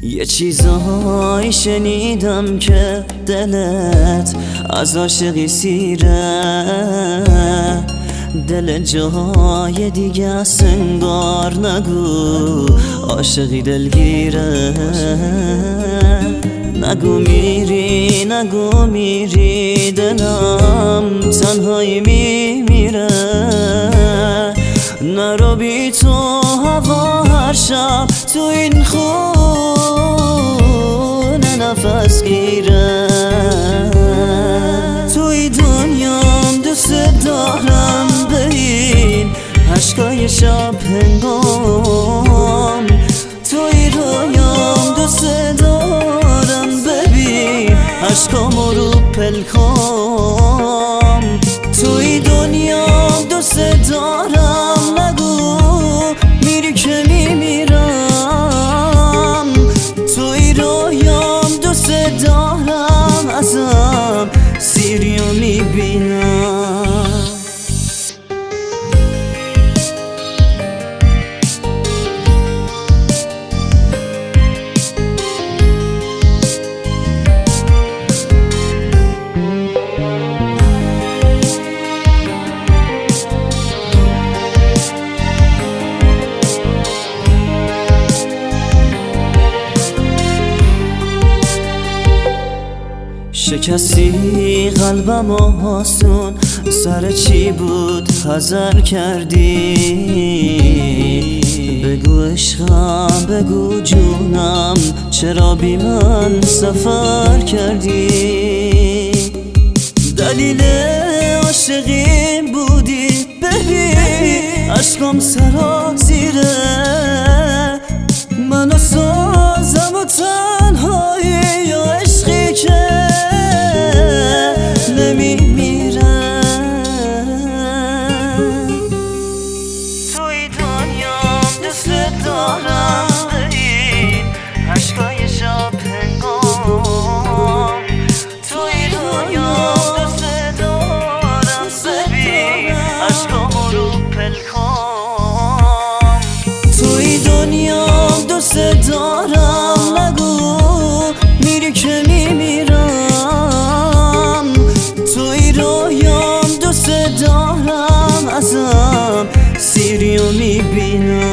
یه چیزایی شنیدم که دلت از عاشقی سیره، دل جای دیگه است انگار، نگو عاشقی دلگیره. نگو میری نگو میری دلم تنهایی میمیره. نرو بی تو هوا هر شب تو این خونه نفس گیره. توی دنیام دوست دارم ببین عشقای شب هنگام. توی رویام دوست دارم ببین عشقامو رو پلکام. توی دنیام دوست دارم نگو میری که میمیرم. توی رویام دوست دارم ازم سیریو میبینم. شکستی قلبم آسون، سر چی بود حذر کردی؟ بگو عشقم بگو جونم چرا بی من سفر کردی؟ دلیل عاشقی بودی ببین عشقم سرازیره. منو سازم و تنهایی یا عشقی که نمیمیره. توی دنیام دوست دارم ببین عشقای شب هنگام. توی دنیام دوست دارم ببین عشقامو رو پلکام. توی دنیام دوست دارم نگو میری که میمیرم. توی رویام دوست دارم ازم سیریو میبینم.